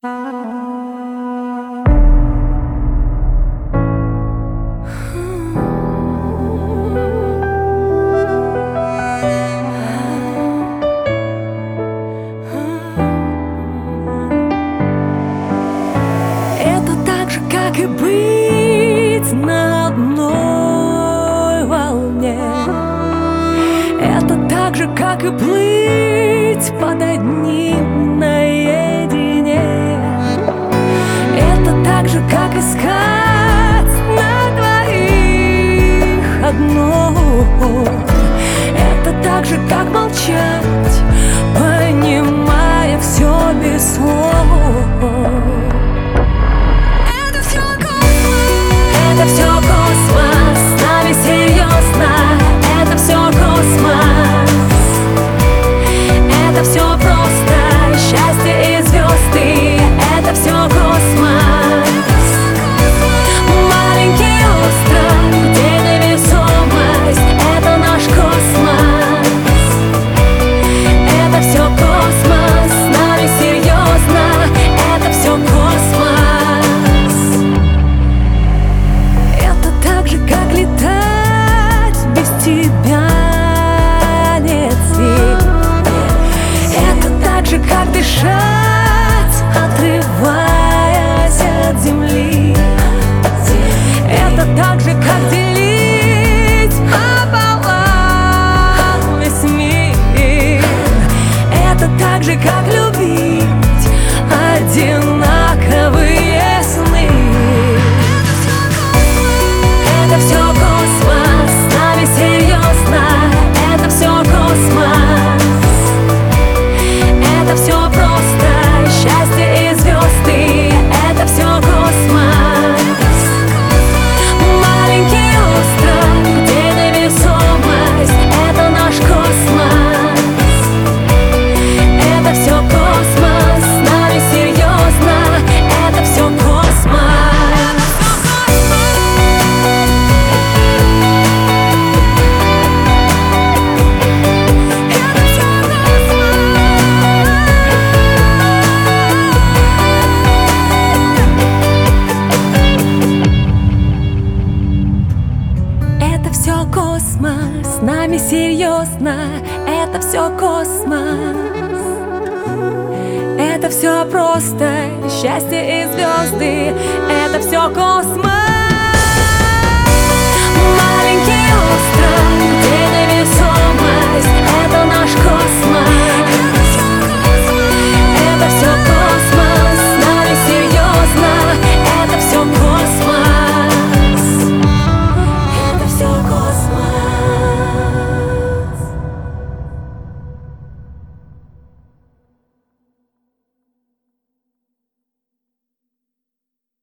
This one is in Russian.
Это так же, как и быть на одной волне. Это так же, как и плыть под одним наедине. Это так же, как искать на двоих одно. Это так же, как молчать, понимая все без слов. Это все космос, с нами серьезно. Это все космос. Это все просто счастье и звезды. Это все космос. Маленький остров, где невесомость. Это наш космос. Это все космос, с нами серьезно. Это все космос. Как летать без тебя нет сил. Это так же, как дышать, отрываясь от земли. Это так же, как делить пополам весь мир. Это так же, как любить одинаковые сны. Это все космос, с нами серьезно. Это все космос. Это все просто счастье и звезды. Это все космос. Маленький остров, где невесомость. Это наш космос. Это все космос, с нами серьезно. Это все космос. Все космос, с нами серьезно. Это все космос. Это все просто счастье и звезды. Это все космос.